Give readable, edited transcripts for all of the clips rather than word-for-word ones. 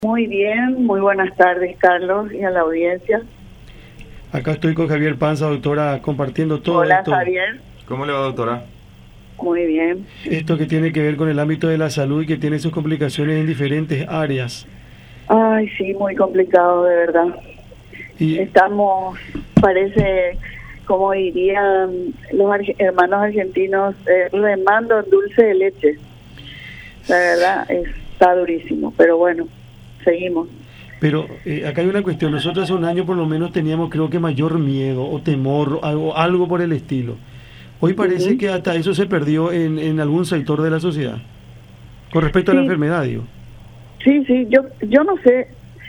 Muy bien, muy buenas tardes, Carlos, y a la audiencia. Acá estoy con Javier Panza, doctora, compartiendo todo Hola, esto. Javier. ¿Cómo le va, doctora? Muy bien. Esto que tiene que ver con el ámbito de la salud y que tiene sus complicaciones en diferentes áreas. Ay, sí, muy complicado, de verdad. Y Estamos, parece, como dirían los hermanos argentinos, remando en dulce de leche. La verdad, está durísimo, pero bueno, seguimos. Pero acá hay una cuestión. Nosotros hace un año por lo menos teníamos, creo que, mayor miedo o temor, algo por el estilo. Hoy parece que hasta eso se perdió en algún sector de la sociedad. Con respecto a la enfermedad, digo. Sí, yo no sé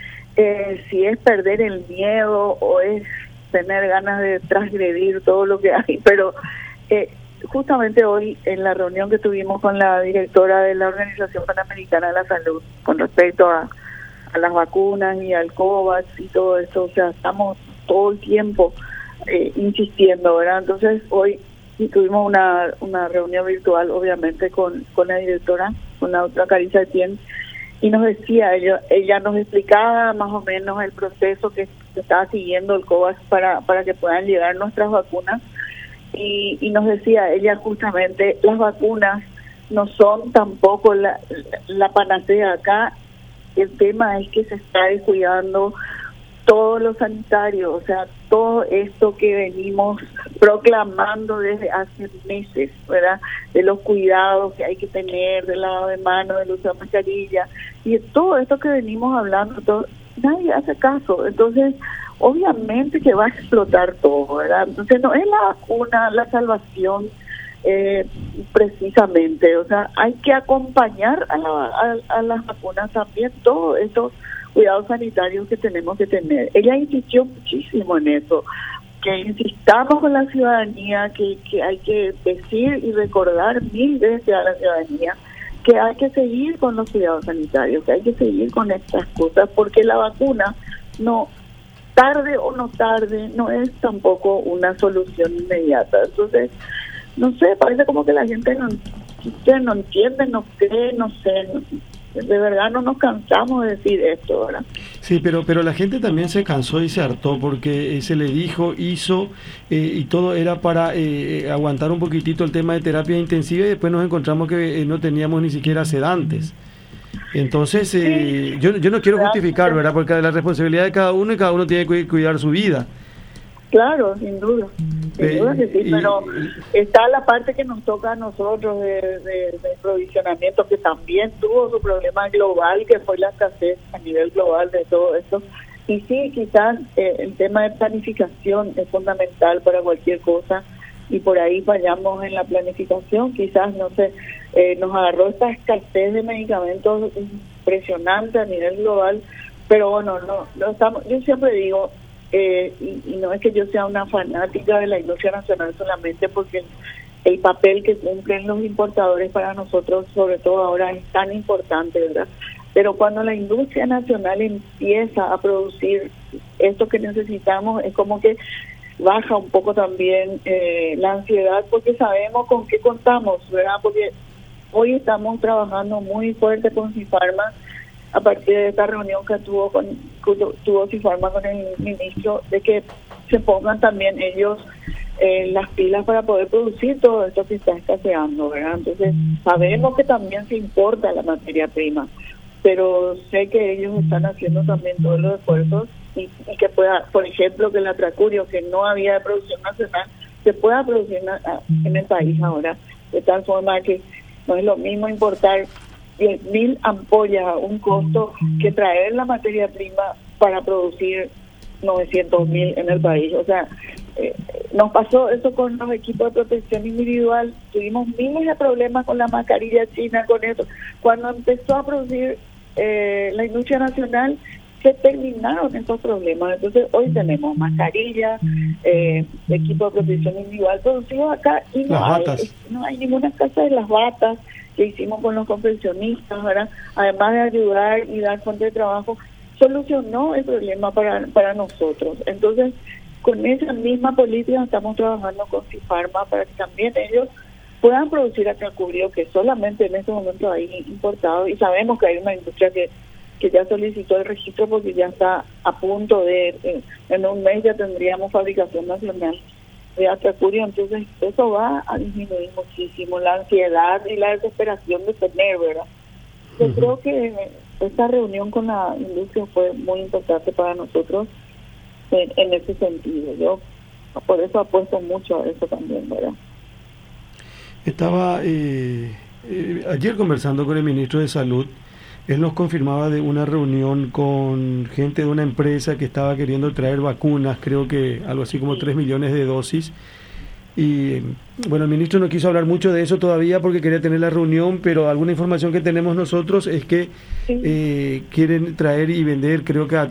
si es perder el miedo o es tener ganas de transgredir todo lo que hay, pero justamente hoy en la reunión que tuvimos con la directora de la Organización Panamericana de la Salud con respecto a las vacunas y al COVAX y todo eso, o sea, estamos todo el tiempo insistiendo, ¿verdad? Entonces hoy tuvimos una reunión virtual, obviamente, con la directora, con la doctora Carissa Etienne, y nos decía, ella nos explicaba más o menos el proceso que estaba siguiendo el COVAX para que puedan llegar nuestras vacunas, y nos decía ella justamente, las vacunas no son tampoco la panacea acá. El tema es que se está descuidando todo lo sanitario, o sea, todo esto que venimos proclamando desde hace meses, ¿verdad? De los cuidados que hay que tener, del lavado de manos, del uso de mascarilla, y de todo esto que venimos hablando, nadie hace caso. Entonces, obviamente que va a explotar todo, ¿verdad? Entonces, no es la vacuna la salvación, precisamente, o sea, hay que acompañar a las vacunas también, todos estos cuidados sanitarios que tenemos que tener. Ella insistió muchísimo en eso, que insistamos con la ciudadanía, que hay que decir y recordar 1000 veces a la ciudadanía que hay que seguir con los cuidados sanitarios, que hay que seguir con estas cosas, porque la vacuna, no tarde o no tarde, no es tampoco una solución inmediata. Entonces, no sé, parece como que la gente no entiende, no cree, no sé, de verdad no nos cansamos de decir esto, ¿verdad? Sí, pero la gente también se cansó y se hartó porque se le dijo, hizo, y todo era para aguantar un poquitito el tema de terapia intensiva, y después nos encontramos que no teníamos ni siquiera sedantes. Entonces, sí, yo no quiero justificar, ¿verdad? Porque la responsabilidad de cada uno, y cada uno tiene que cuidar su vida. Claro, sin duda que sí, pero está la parte que nos toca a nosotros de provisionamiento, que también tuvo su problema global, que fue la escasez a nivel global de todo esto. Y sí, quizás el tema de planificación es fundamental para cualquier cosa, y por ahí fallamos en la planificación, quizás, no sé, nos agarró esta escasez de medicamentos impresionante a nivel global, pero bueno, no estamos, yo siempre digo, y no es que yo sea una fanática de la industria nacional solamente, porque el papel que cumplen los importadores para nosotros, sobre todo ahora, es tan importante, ¿verdad? Pero cuando la industria nacional empieza a producir esto que necesitamos, es como que baja un poco también la ansiedad, porque sabemos con qué contamos, ¿verdad? Porque hoy estamos trabajando muy fuerte con Sinfarma, a partir de esta reunión que tuvo Sinfarma con el ministro, de que se pongan también ellos las pilas para poder producir todo esto que está escaseando, ¿verdad? Entonces, sabemos que también se importa la materia prima, pero sé que ellos están haciendo también todos los esfuerzos y que pueda, por ejemplo, que el atracurio, que no había de producción nacional, se pueda producir en el país ahora, de tal forma que no es lo mismo importar 10.000 ampollas a un costo que traer la materia prima para producir 900.000 en el país. O sea, nos pasó eso con los equipos de protección individual, tuvimos miles de problemas con la mascarilla china, con eso. Cuando empezó a producir la industria nacional, se terminaron esos problemas. Entonces hoy tenemos mascarillas, equipo de protección individual producidos acá, y no hay ninguna escasez de las batas que hicimos con los confeccionistas, ¿verdad? Además de ayudar y dar fuente de trabajo, solucionó el problema para nosotros. Entonces, con esa misma política estamos trabajando con Sinfarma para que también ellos puedan producir atracurio, que solamente en este momento hay importado, y sabemos que hay una industria que que ya solicitó el registro porque ya está a punto en un mes ya tendríamos fabricación nacional de Atracurio, entonces eso va a disminuir muchísimo la ansiedad y la desesperación de tener, ¿verdad? Yo creo que esta reunión con la industria fue muy importante para nosotros en ese sentido. Yo por eso apuesto mucho a eso también, ¿verdad? Estaba ayer conversando con el ministro de Salud. Él nos confirmaba de una reunión con gente de una empresa que estaba queriendo traer vacunas, creo que algo así como 3 millones de dosis. Y bueno, el ministro no quiso hablar mucho de eso todavía porque quería tener la reunión, pero alguna información que tenemos nosotros es que quieren traer y vender, creo que a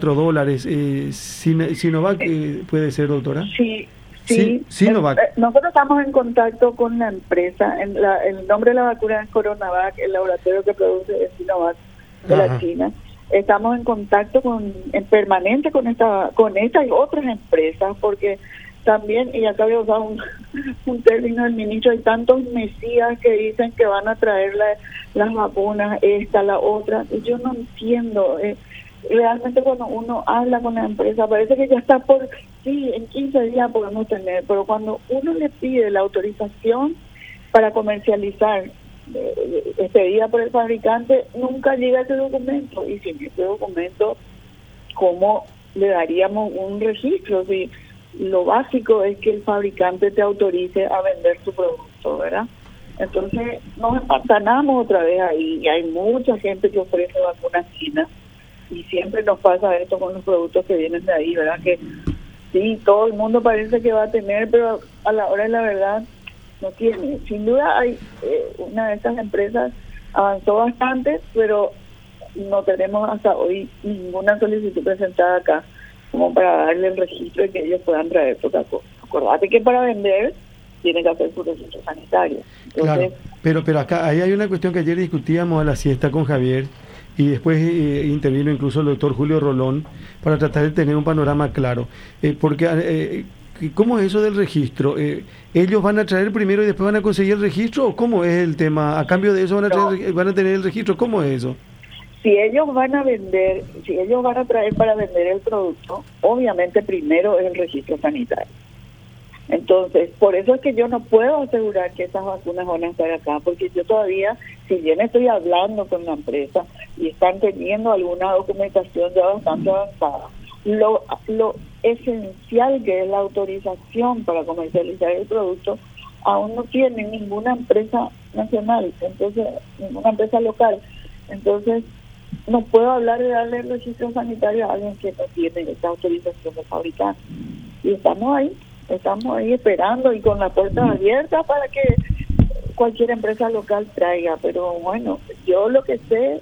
$34. Sinovac puede ser, doctora. Sí, Sinovac. Nosotros estamos en contacto con la empresa. El nombre de la vacuna es Coronavac, el laboratorio que produce es Sinovac de la China. Estamos en contacto en permanente con esta y otras empresas, porque también, y acá voy a usar un término del ministro, hay tantos mesías que dicen que van a traer las vacunas, esta, la otra. Yo no entiendo. Realmente cuando uno habla con la empresa parece que ya está sí, en 15 días podemos tener, pero cuando uno le pide la autorización para comercializar expedida por el fabricante, nunca llega ese documento, y sin ese documento, ¿cómo le daríamos un registro? Si lo básico es que el fabricante te autorice a vender su producto, ¿verdad? Entonces nos empantanamos otra vez ahí, y hay mucha gente que ofrece vacunas chinas, y siempre nos pasa esto con los productos que vienen de ahí, ¿verdad? Que sí, todo el mundo parece que va a tener, pero a la hora de la verdad no tiene. Sin duda hay una de estas empresas avanzó bastante, pero no tenemos hasta hoy ninguna solicitud presentada acá como para darle el registro de que ellos puedan traer otra cosa. Acordate que para vender tiene que hacer su registro sanitario. Entonces, claro, pero acá ahí hay una cuestión que ayer discutíamos a la siesta con Javier, y después intervino incluso el doctor Julio Rolón para tratar de tener un panorama claro. Porque, ¿cómo es eso del registro? ¿Ellos van a traer primero y después van a conseguir el registro? ¿O cómo es el tema? ¿A cambio de eso van a tener el registro? ¿Cómo es eso? Si ellos van a traer para vender el producto, obviamente primero es el registro sanitario. Entonces, por eso es que yo no puedo asegurar que esas vacunas van a estar acá, porque yo todavía, si bien estoy hablando con la empresa y están teniendo alguna documentación ya bastante avanzada, lo esencial que es la autorización para comercializar el producto, aún no tiene ninguna empresa nacional, entonces ninguna empresa local. Entonces, no puedo hablar de darle el registro sanitario a alguien que no tiene esa autorización de fabricante. Y estamos ahí esperando y con la puerta abierta para que cualquier empresa local traiga. Pero bueno, yo lo que sé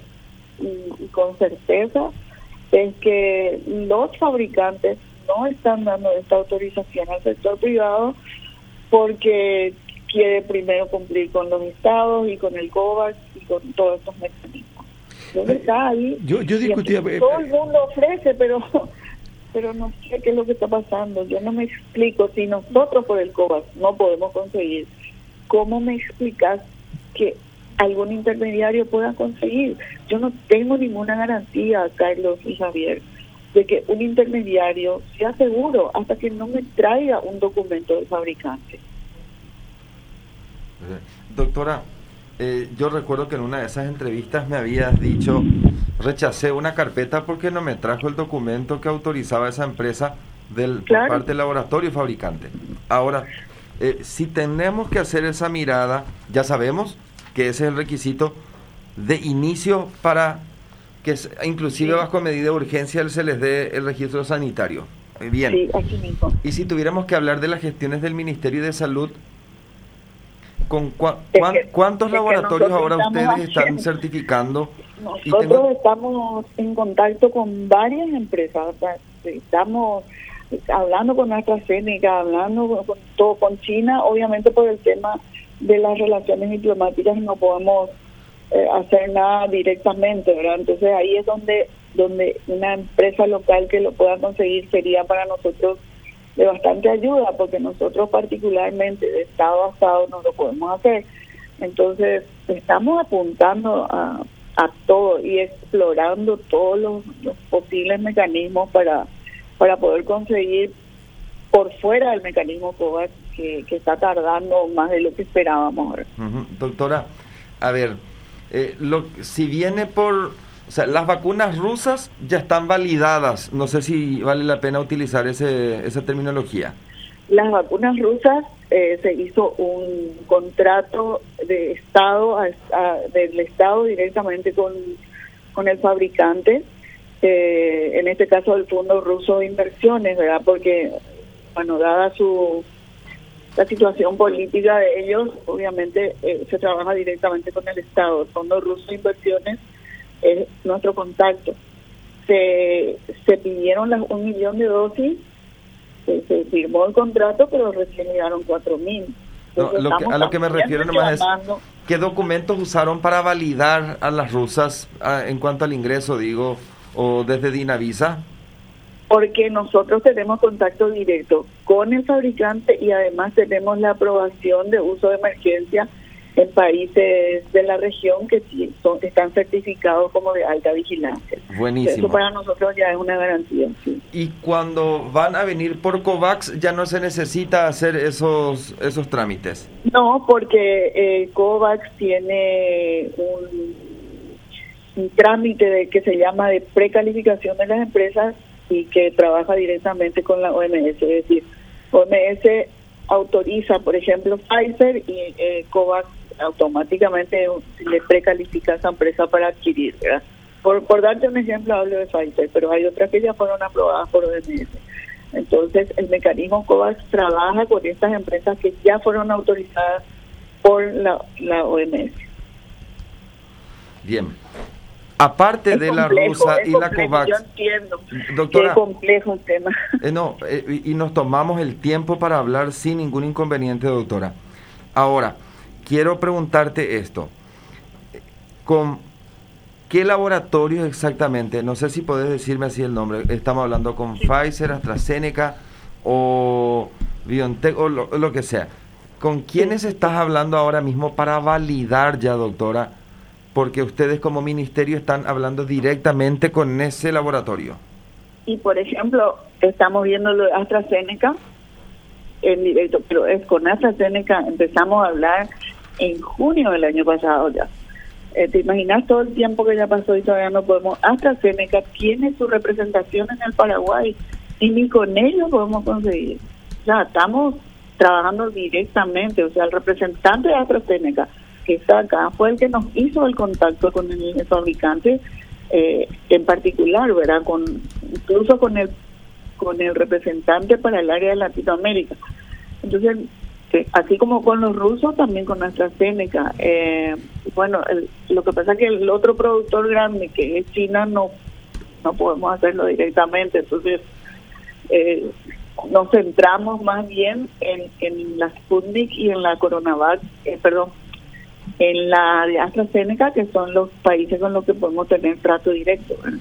y con certeza es que los fabricantes no están dando esta autorización al sector privado porque quiere primero cumplir con los estados y con el COVAX y con todos estos mecanismos. Entonces está ahí. Yo discutía... Todo el mundo ofrece, pero no sé qué es lo que está pasando. Yo no me explico. Si nosotros por el COVAX no podemos conseguir, ¿cómo me explicas que algún intermediario pueda conseguir? Yo no tengo ninguna garantía, Carlos y Javier, de que un intermediario sea seguro hasta que no me traiga un documento del fabricante. Doctora, yo recuerdo que en una de esas entrevistas me habías dicho: rechacé una carpeta porque no me trajo el documento que autorizaba a esa empresa por parte del laboratorio y fabricante. Ahora, si tenemos que hacer esa mirada, ya sabemos que ese es el requisito de inicio para que inclusive bajo medida de urgencia se les dé el registro sanitario. Bien. Sí, aquí mismo. Y si tuviéramos que hablar de las gestiones del Ministerio de Salud, ¿con cuántos laboratorios ahora ustedes están certificando? Nosotros estamos en contacto con varias empresas, o sea, estamos hablando con AstraZeneca, hablando con China, obviamente por el tema de las relaciones diplomáticas no podemos hacer nada directamente, ¿verdad? Entonces ahí es donde una empresa local que lo pueda conseguir sería para nosotros de bastante ayuda, porque nosotros particularmente de estado a estado no lo podemos hacer. Entonces estamos apuntando a a todo y explorando todos los posibles mecanismos para poder conseguir por fuera del mecanismo COVAX que está tardando más de lo que esperábamos ahora. Doctora, a ver, si viene o sea, las vacunas rusas ya están validadas, no sé si vale la pena utilizar esa terminología. Las vacunas rusas se hizo un contrato de Estado del Estado directamente con el fabricante, en este caso el Fondo Ruso de Inversiones, ¿verdad? Porque, bueno, dada la situación política de ellos, obviamente se trabaja directamente con el Estado. El Fondo Ruso de Inversiones es nuestro contacto. Se pidieron 1 millón de dosis, se firmó el contrato, pero recién llegaron 4.000. A lo que me refiero nomás es, ¿qué documentos usaron para validar a las rusas en cuanto al ingreso, digo, o desde Dinavisa? Porque nosotros tenemos contacto directo con el fabricante y además tenemos la aprobación de uso de emergencia en países de la región que están certificados como de alta vigilancia. Buenísimo. Eso para nosotros ya es una garantía. Sí. Y cuando van a venir por COVAX, ¿ya no se necesita hacer esos trámites? No, porque COVAX tiene un trámite que se llama de precalificación de las empresas y que trabaja directamente con la OMS. Es decir, OMS autoriza, por ejemplo, Pfizer y COVAX automáticamente le precalifica a esa empresa para adquirir, ¿verdad? Por darte un ejemplo, hablo de Pfizer, pero hay otras que ya fueron aprobadas por OMS. Entonces, el mecanismo COVAX trabaja con estas empresas que ya fueron autorizadas por la OMS. Bien. Aparte de la rusa y la COVAX, yo entiendo, doctora, qué complejo el tema. Y nos tomamos el tiempo para hablar sin ningún inconveniente, doctora. Ahora, quiero preguntarte esto. ¿Con qué laboratorios exactamente? No sé si podés decirme así el nombre. Estamos hablando con Pfizer, AstraZeneca o BioNTech o lo que sea. ¿Con quiénes estás hablando ahora mismo para validar ya, doctora? Porque ustedes como ministerio están hablando directamente con ese laboratorio. Y por ejemplo, estamos viendo lo de AstraZeneca en directo, pero es con AstraZeneca empezamos a hablar en junio del año pasado ya. ¿Te imaginas todo el tiempo que ya pasó y todavía no podemos? AstraZeneca tiene su representación en el Paraguay y ni con ellos podemos conseguir. O sea, estamos trabajando directamente, o sea, el representante de AstraZeneca que está acá fue el que nos hizo el contacto con el fabricante en particular, ¿verdad? Incluso con el representante para el área de Latinoamérica. Entonces, así como con los rusos, también con AstraZeneca. Bueno, lo que pasa es que el otro productor grande, que es China, no podemos hacerlo directamente. Entonces, nos centramos más bien en la Sputnik y en la Coronavac, en la de AstraZeneca, que son los países con los que podemos tener trato directo, ¿verdad?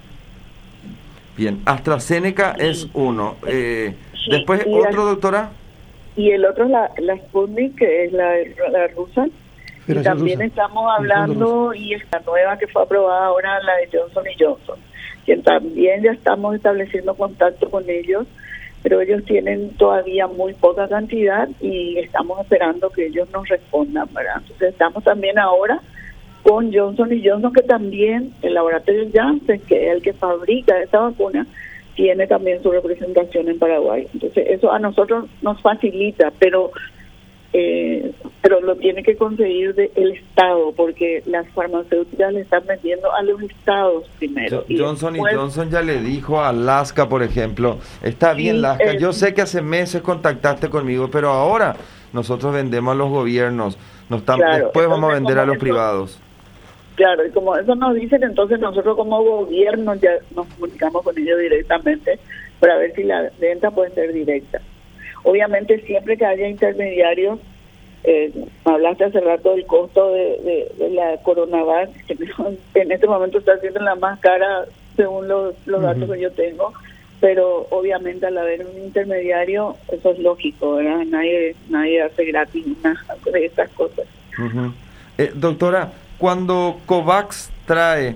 Bien, AstraZeneca es uno. Después, ¿otro, doctora? Y el otro es la Sputnik, que es la rusa. Y también rusa. Estamos hablando, y esta nueva que fue aprobada ahora, la de Johnson & Johnson, que también ya estamos estableciendo contacto con ellos, pero ellos tienen todavía muy poca cantidad y estamos esperando que ellos nos respondan, ¿verdad? Entonces estamos también ahora con Johnson & Johnson, que también el laboratorio Janssen, que es el que fabrica esta vacuna, tiene también su representación en Paraguay. Entonces eso a nosotros nos facilita, pero lo tiene que conseguir el Estado, porque las farmacéuticas le están vendiendo a los estados primero. Johnson & Johnson ya le dijo a Alaska, por ejemplo, está bien, Alaska, yo sé que hace meses contactaste conmigo, pero ahora nosotros vendemos a los gobiernos, después vamos a vender a los privados. Claro, y como eso nos dicen, entonces nosotros como gobierno ya nos comunicamos con ellos directamente para ver si la venta puede ser directa. Obviamente siempre que haya intermediarios, hablaste hace rato del costo de la Coronavac, que en este momento está siendo la más cara según los datos que yo tengo, pero obviamente al haber un intermediario eso es lógico, ¿verdad? Nadie hace gratis nada de estas cosas. Doctora, cuando COVAX trae,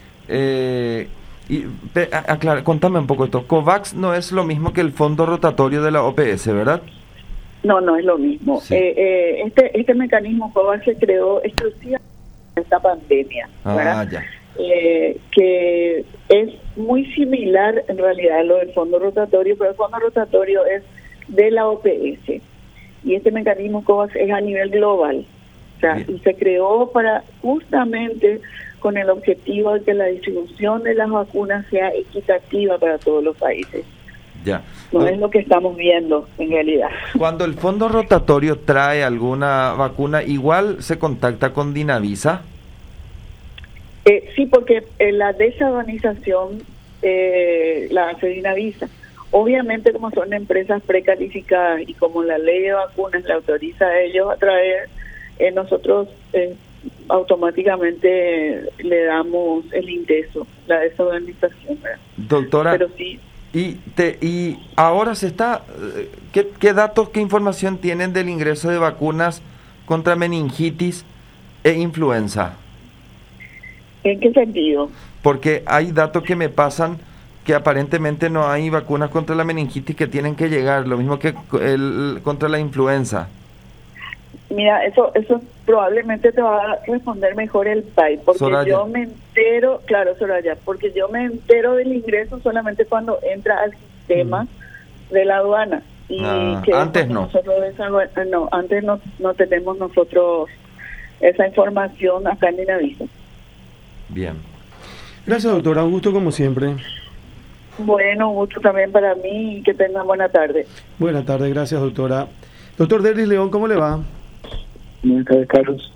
contame un poco esto, COVAX no es lo mismo que el fondo rotatorio de la OPS, ¿verdad? No, no es lo mismo. Sí. Este mecanismo COVAX se creó exclusivamente en esta pandemia, ¿verdad? Ya. Que es muy similar en realidad a lo del fondo rotatorio, pero el fondo rotatorio es de la OPS y este mecanismo COVAX es a nivel global, o sea, y se creó para justamente con el objetivo de que la distribución de las vacunas sea equitativa para todos los países. Ya. No es lo que estamos viendo en realidad. Cuando el fondo rotatorio trae alguna vacuna, igual se contacta con Dinavisa. Sí, porque la desadonización la hace Dinavisa. Obviamente, como son empresas precalificadas y como la ley de vacunas le autoriza a ellos a traer, nosotros automáticamente le damos el ingreso, la desadonización, ¿verdad? Doctora, pero sí. Y ahora se está, ¿qué datos, qué información tienen del ingreso de vacunas contra meningitis e influenza? ¿En qué sentido? Porque hay datos que me pasan que aparentemente no hay vacunas contra la meningitis que tienen que llegar, lo mismo que contra la influenza. Mira, eso probablemente te va a responder mejor el PAI, porque Soraya. Yo me entero, claro, Soraya, porque yo me entero del ingreso solamente cuando entra al sistema de la aduana. Y que antes no. Antes no tenemos nosotros esa información acá en Dinavisa. Bien. Gracias, doctora, un gusto como siempre. Bueno, un gusto también para mí y que tengan buena tarde. Buena tarde, gracias, doctora. Doctor Derlis León, ¿cómo le va? Buenas tardes, Carlos.